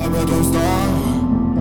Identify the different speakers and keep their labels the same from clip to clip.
Speaker 1: а потом снова.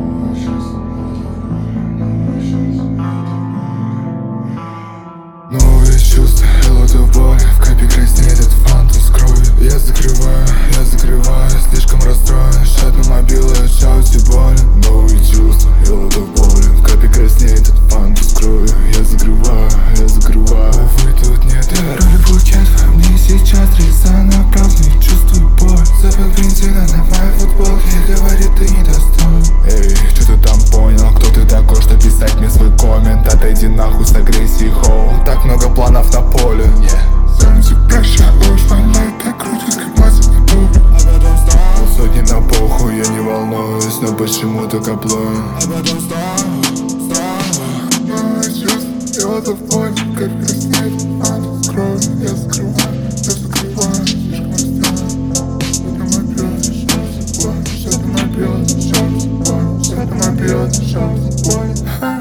Speaker 1: Новые чувства, лед в боли, в капе краснеет этот фантаз кровью. Я закрываю, слишком расстроен. Шат на мобилу, я шаути болен. Новые чувства, лед в боли, в капе краснеет этот фантаз кровью. Я закрываю. Увы, тут нет роли букет. Во мне сейчас резано, правда, не чувствую боль. Запах бензина на моей футболке говорит, ты недостоин. Эй, что ты там понял? Кто ты такой, что писать мне свой коммент? Отойди нахуй с агрессией, хоу. Так много планов на поле. Сам тебе прощаю, звонок, как крутит, как мазать на поле. А потом снова. Сотни на похуй, я не волнуюсь, но почему-то каплою. А потом снова. Новые чувства, лед в боли, как краснеет фантаз кровью. Я закрываю, слишком расстроен. Что-то мобилу, шаути болен.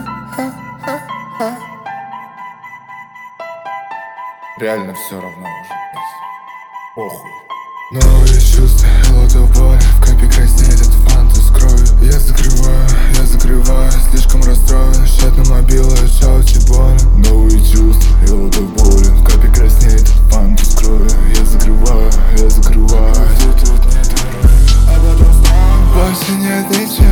Speaker 1: Реально все равно уже, похуй. Новые чувства, лед в боли, в капе краснеет этот фантаз кровью. Я закрываю, слишком расстроен. Шат на мобилу, я шаути болен. Новые чувства, лед в боли, в капе краснеет этот фантаз кровью. Я закрываю. Тут нет героя, а потом снова. Больше нет ничего.